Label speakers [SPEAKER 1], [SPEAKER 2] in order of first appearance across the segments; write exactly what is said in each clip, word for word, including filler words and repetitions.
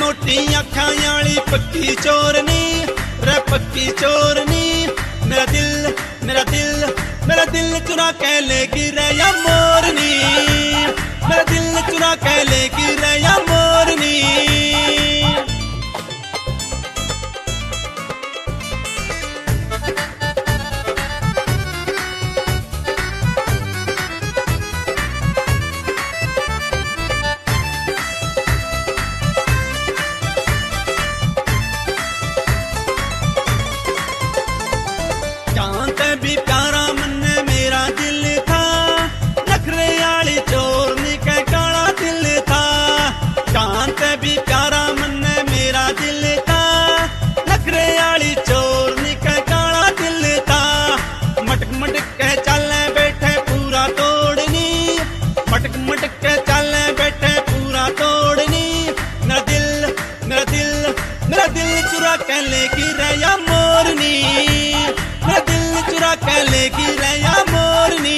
[SPEAKER 1] मोटी अखां वाली पक्की चोरनी रे पक्की चोरनी। मेरा दिल मेरा दिल मेरा दिल चुरा के लेगी रे या मोरनी। मेरा दिल चुरा के लेगी रे या मोरनी। भी प्यारा मन मेरा दिल था, नखरे आली चोरनी के काला दिल था। शांत भी प्यारा मन मेरा दिल था, नखरे आली चोरनी के काला दिल था। मटक मटक के चले बैठे पूरा तोड़नी, मटक मटक के चले बैठे पूरा तोड़नी। मेरा दिल मेरा दिल मेरा दिल चुरा के लेगी रे या मोरनी। मेरा दिल चुरा के लेगी रे या मोरनी।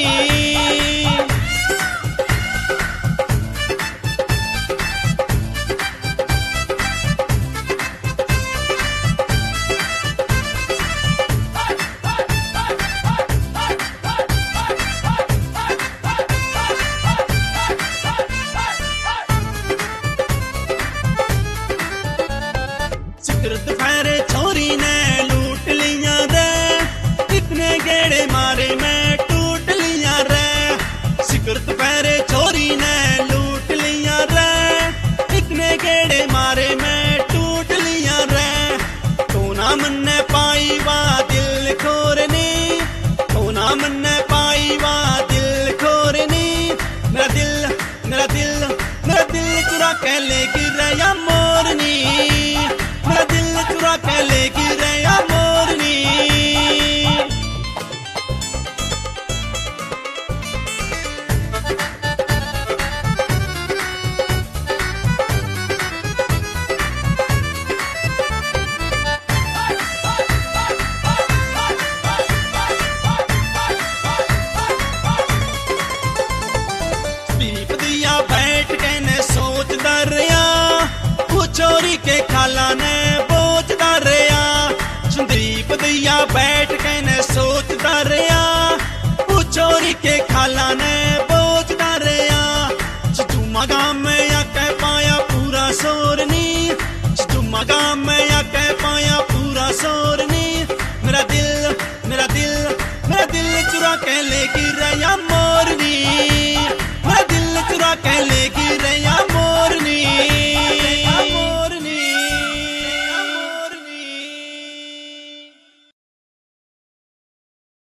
[SPEAKER 1] सिकरत फेरे छोरी ने लूट लिया रे, इतने गेड़े मारे मैं टूट लिया रे। सिकरत फेरे छोरी ने लूट लिया रे, इतने गेड़े मारे मैं टूट लिया रे। तो ना मन पाई वा दिल खोरनी, तो ना मन पाई वा दिल खोरनी। मेरा दिल मेरा दिल मेरा दिल चुरा के लेगी रे या मोरनी। मेरा दिल चुरा के लेगी रे या मोरनी। दीप दिया बैठ के ने सोच दरिया, वो चोरी के खाला ने बोझ दरिया। संदीप दिया बैठ के ने सोच दरिया, वो चोरी के खाला ने बोझ दरिया। जुमा गाम में आके पाया पूरा सोरनी,